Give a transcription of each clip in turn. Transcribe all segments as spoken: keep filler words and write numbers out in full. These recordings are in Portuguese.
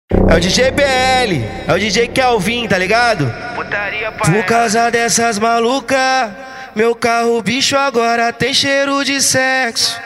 É o D J B L, é o D J Kelvin, tá ligado? Putaria pra Por causa dessas malucas, meu carro bicho agora tem cheiro de sexo.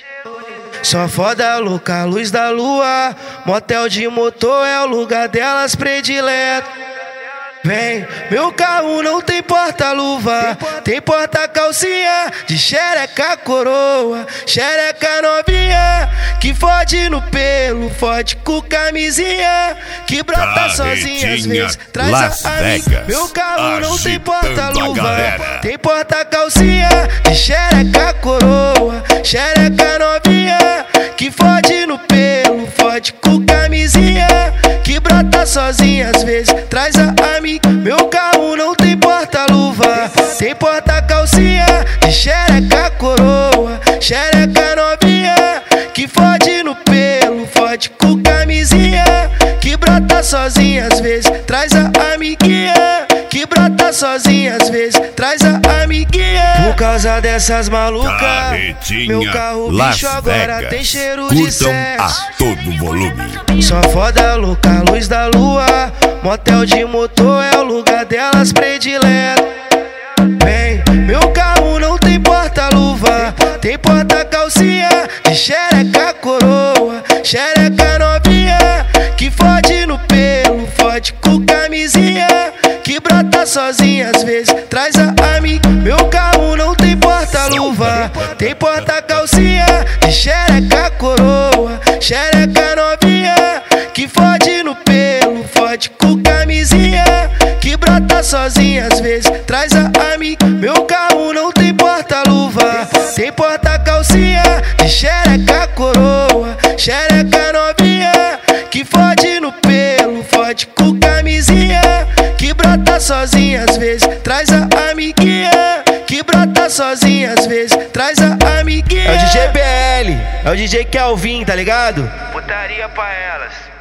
Só foda louca, luz da lua, motel de motor é o lugar delas predileto. Vem, meu carro não tem porta-luva, tem porta-calcinha de xereca coroa, xereca novinha, que fode no pelo, fode com camisinha, que brota sozinha às vezes, traz Las a amiga. Vegas, Meu carro não tem agitando a porta-luva, galera. tem porta-calcinha de xereca coroa, xereca novinha, que fode no pelo, fode com camisinha, que brota sozinha às vezes, traz a amiga. Meu carro não tem porta-luva, tem porta-calcinha de xereca coroa, xereca novinha, que fode no pelo, fode com camisinha, que brota sozinha às vezes, traz a amiguinha, que brota sozinha às vezes, traz a amiguinha. Por causa dessas malucas, Carretinha, meu carro Las bicho agora Vegas. tem cheiro de Curtam a sexo. todo volume. Só foda louca, luz da lua, motel de motor é o lugar delas predileto. Vem, meu carro não tem porta-luva, tem porta-calcinha de xereca coroa, xereca novinha, que fode no pelo, fode com camisinha, que brota sozinha às vezes, traz a amiga. Meu carro não tem porta-luva, tem porta-calcinha de xereca coroa, xereca novinha, que fode no pelo, fode com camisinha, que brota sozinha às vezes, traz a amiga. Meu carro não tem porta-luva, tem porta-calcinha de xereca coroa, xereca novinha, que fode no pelo, fode com camisinha, que brota sozinha às vezes, traz a amiguinha, que brota sozinha às vezes, traz a amiguinha. É o D J B L, é o D J Kelvin, tá ligado? putaria pra elas.